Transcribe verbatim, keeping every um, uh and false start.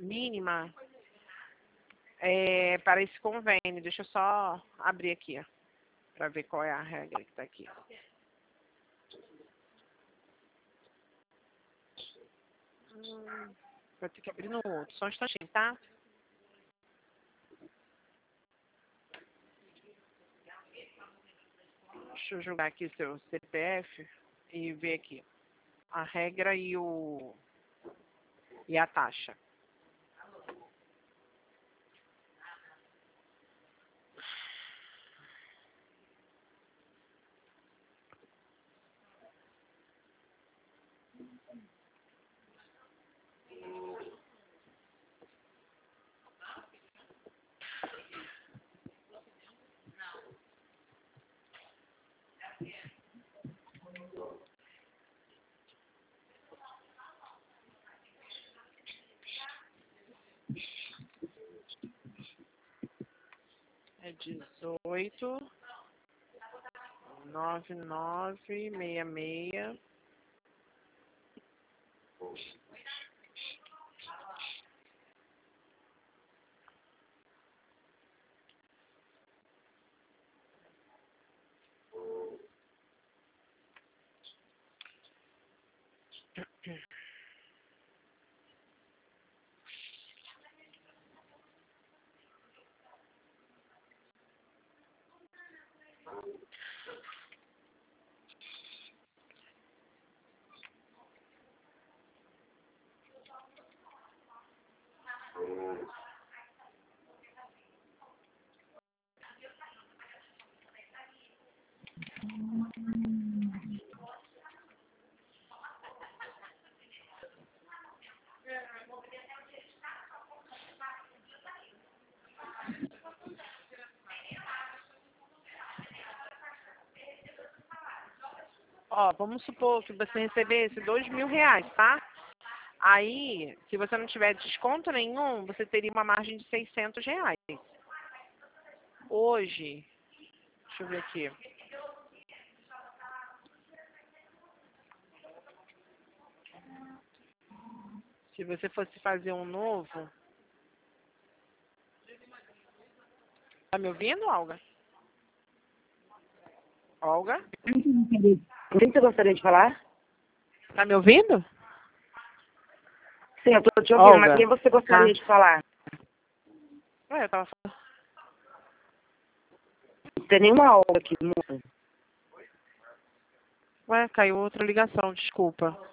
mínima é, para esse convênio. Deixa eu só abrir aqui, para ver qual é a regra que está aqui. Hum, vou ter que abrir no outro. Só um instantinho, tá? Deixa eu jogar aqui o seu C P F e ver aqui a regra e, o, e a taxa. É dezoito, noventa e nove, sessenta e seis. Ó, vamos supor que você recebesse dois mil reais, tá? Aí, se você não tiver desconto nenhum, você teria uma margem de seiscentos reais. Hoje, deixa eu ver aqui. Se você fosse fazer um novo... Tá me ouvindo, Olga? Olga? Com quem você gostaria de falar? Tá me ouvindo? Sim, eu tô te ouvindo, Olga. mas quem você gostaria Tá. de falar? Ué, eu tava falando. Não tem nenhuma Olga aqui, moça. Ué, caiu outra ligação, desculpa.